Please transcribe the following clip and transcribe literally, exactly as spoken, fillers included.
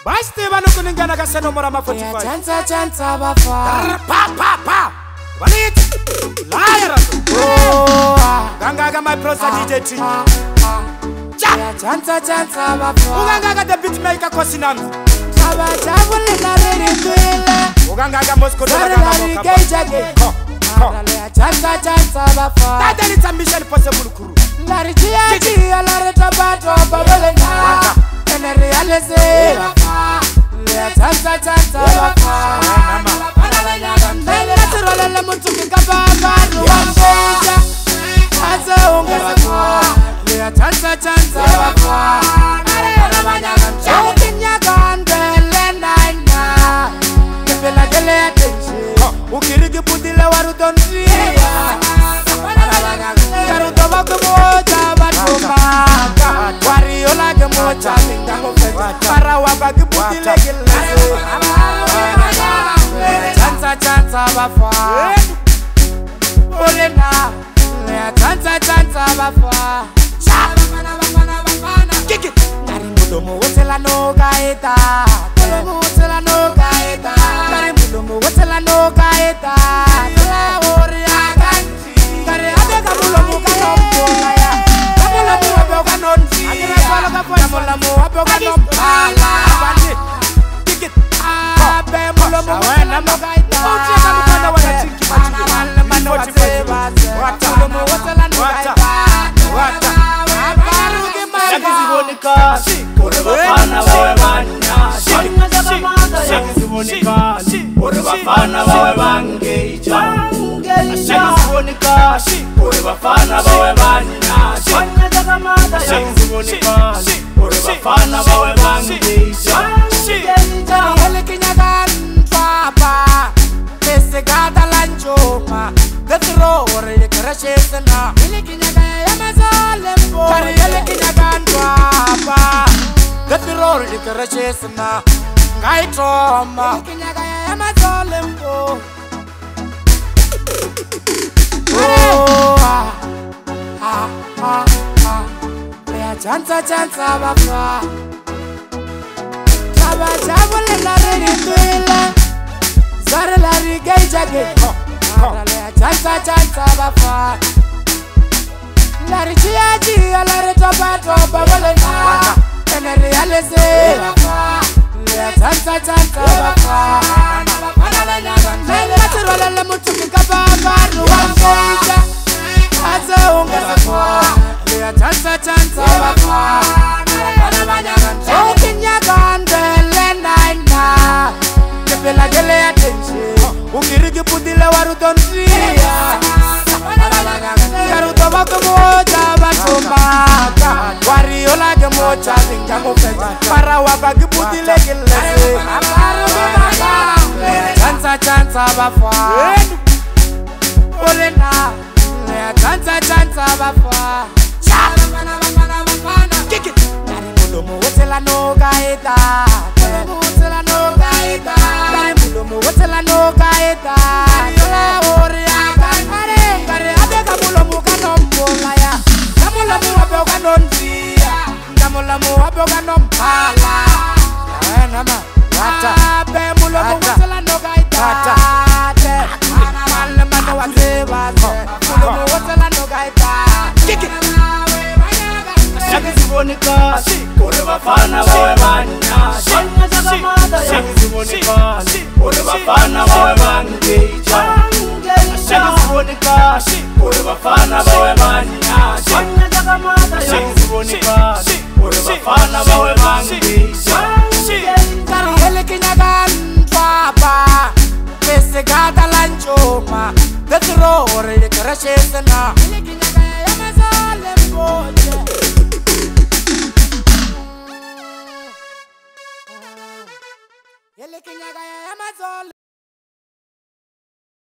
Basti banukuningana kaseno mora ma forty-five. Chansa chansa bafa. Pa pa pa. Wanit. Liar. Oh. Ganga my prosa D J T. Cha chansa chansa bafa. Uganga the beat maker kosinam. Chaba chabule na riri tuile. Uganga Moscow the Ganga geja ge. Chansa chansa bafa. That is a mission possible kuru. La rigia gia la retabato babele na. En realize bafa. Le chansa chansa bafa. Nele tirole le mutuki kababa ruwangeja. Asa ungeza kwa. Le chansa chansa bafa. Shaukinya gandele naina. Kepela gele atenche. Ukirigi pudile warudonria. Karuto wakumoja batumaka. Wariola gemoja mingango feta. Para wabagi pudile gele. Chansa chansa bafa. Olena. Chansa chansa bafa. Kick it. Mulomo wotela no kaeta. Mulomo wotela no kaeta. Kare mulomo wotela no kaeta. La oria kanti. Kare abeka mulomo kanombo kaya. Mulomo abeka nonzi. Akira swalo kapona. Mulomo abeka nombala. Abandi. Kick it. Abe mulomo wotela no kaeta. Uche kamukanda wana chinki machi. Mala mano wateba. Mulomo wotela no kaeta. Wata. Abarugi Monica, Urubafana Bawemanya, Shakis Monica, Urubafana Bawemangeja, Shakis Monica, Urubafana Bawemanya, Shakis Monica, Urubafana Bawemangeja, Helikinyagan Papa, Pesegata Lanchoma, the thrower, the Krashesana, Helikinyaga Yamazalembo, Helikinyagan Papa, the thrower, the Krashesana, Gaitroma, Helikinyaga Yamazalembo. Oh, ah, ah, ah, ah, yeah, chansa, chansa, bapa. Chaba, chabule, la riri tuile. Zare la rigeja ge. Arale, chansa, chansa, bapa. La rigia gia, la retobato, babale na. En realize, bapa. Le chansa, chansa, bapa. Nele tirole le mutuki kababa, ruwangeja. Asa ungeza kwa. Le chansa, chansa, bapa. Shaukinya gandele naina. Kepela gele atenche. Ukirigi pudile warudonria. Karuto wakumoja batumaka. Wariola gemoja mingango feta. Para wabagi pudile gele. Chansa chansa bafa. Olena. Chansa chansa bafa. Kick it. Mulomo wotela no kaeta. Mulomo wotela no kaeta. Kare mulomo wotela no kaeta. La oria kanti. Kare abeka mulomo kanombo kaya. Mulomo abeka nonzi. Mulomo abeka nombala. Nama wata. Abe mulomo wotela no kaeta. Wata. Mala mano wateba. Mulomo wotela no kaeta. Kick it. Shakis Monica, Urubafana Bawemanya, Shakis Monica, Urubafana Bawemangeja, Shakis Monica, Urubafana Bawemanya, Shakis Monica, Urubafana Bawemangeja. Helikinyagan Papa, Pesegata Lanchoma, the thrower, the Krashesana, Helikinyaga Yamazalembo.